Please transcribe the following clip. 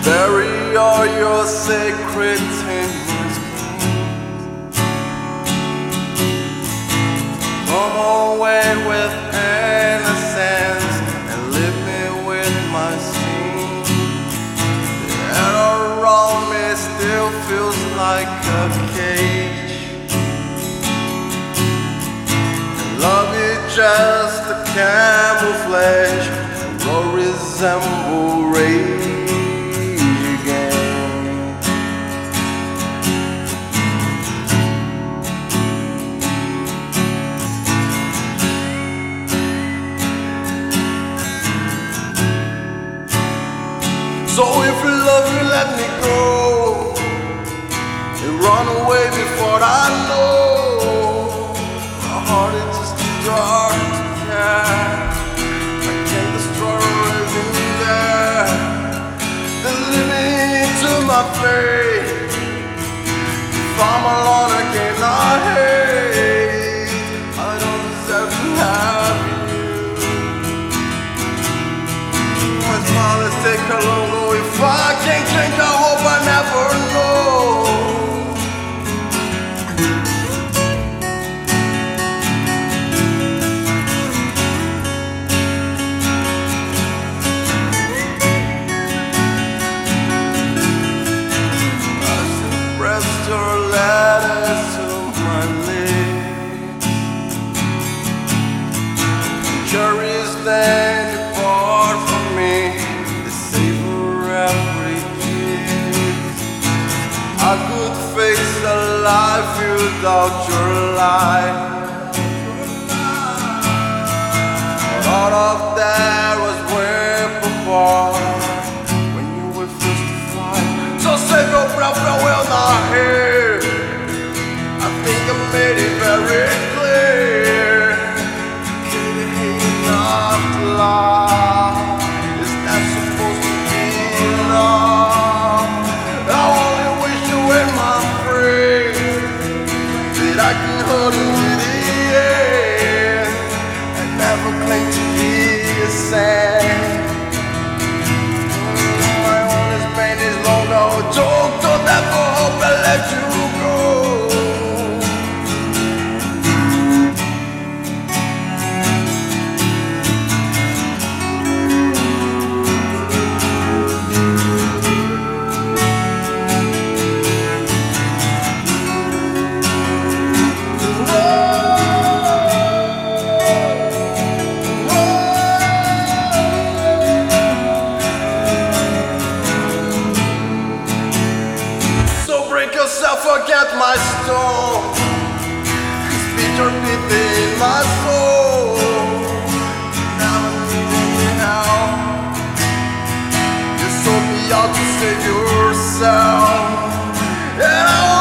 Bury all your sacred things. Come away with innocence and leave me with my sin. The air around me still feels like a cage. And love is just a camouflage or resemble rage. So if you love me, let me go. You run away before I know. My heart is just too dark to care. I can't destroy everything there. Then lead me into my fate. If I'm alone again, I hate. I don't deserve to have you. My smile is take a long go. If I can't change, I hope I never know. I should press your letters to my lips. Cherries then depart from me. They savor every kiss. I could face a life without your light. But all of that was way apart when you were first to fly. So save your breath, farewell, not here. I think I made it very clear. Can't hate enough to lie. Is that supposed to be enough? I only wish you were my friend, that I can hold you to the end and never claim to be a saint. My honest pain is long now. Don't ever hope I let you go. Forget my stone, speak your pity in my soul. Now I'm needing you now. You sold me out to save yourself, and I